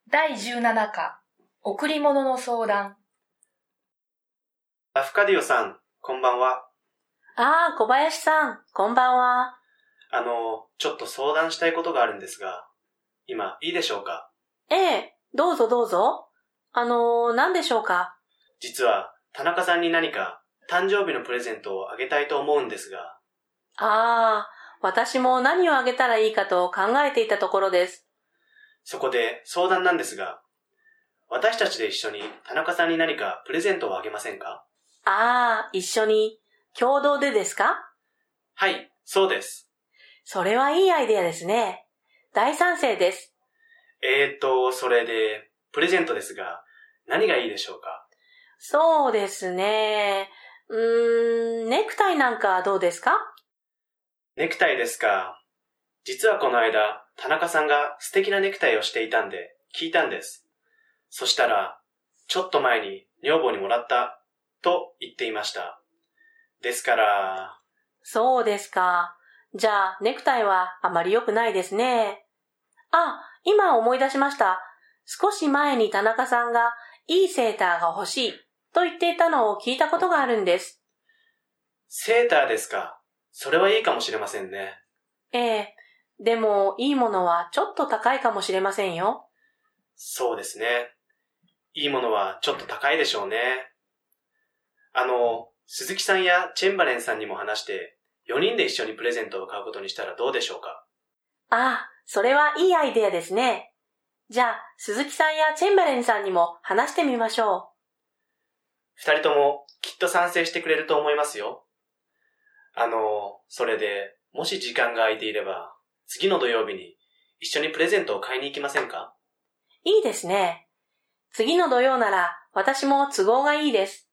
第17課、贈り物の相談。 アフカディオさん、こんばんは。 小林さん、こんばんは。 ちょっと相談したいことがあるんですが、今いいでしょうか？ ええ、どうぞどうぞ。何でしょうか？ 実は、田中さんに何か誕生日のプレゼントをあげたいと思うんですが。 私も何をあげたらいいかと考えていたところです。 そこで相談なんですが、私たちで一緒に田中さんに何かプレゼントをあげませんか？ 一緒に、共同でですか？ はい、そうです。 それはいいアイデアですね。大賛成です。 それで、プレゼントですが、何がいいでしょうか？ そうですね。ネクタイなんかどうですか？ ネクタイですか。実はこの間、田中さんが素敵なネクタイをしていたんで、聞いたんです。そしたら、ちょっと前に女房にもらった、と言っていました。ですから。 そうですか。じゃあ、ネクタイはあまり良くないですね。今思い出しました。少し前に田中さんがいいセーターが欲しいと言っていたのを聞いたことがあるんです。 セーターですか。それはいいかもしれませんね。 ええ、でもいいものはちょっと高いかもしれませんよ。 そうですね。いいものはちょっと高いでしょうね。鈴木さんやチェンバレンさんにも話して、4人で一緒にプレゼントを買うことにしたらどうでしょうか？ それはいいアイデアですね。じゃあ、鈴木さんやチェンバレンさんにも話してみましょう。2人ともきっと賛成してくれると思いますよ。それで、もし時間が空いていれば、次の土曜日に一緒にプレゼントを買いに行きませんか？ いいですね。次の土曜なら私も都合がいいです。